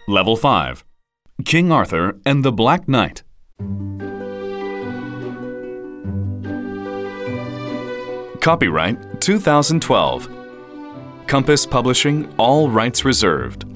Level 5. King Arthur and the Black Knight. Copyright 2012. Compass Publishing, all rights reserved.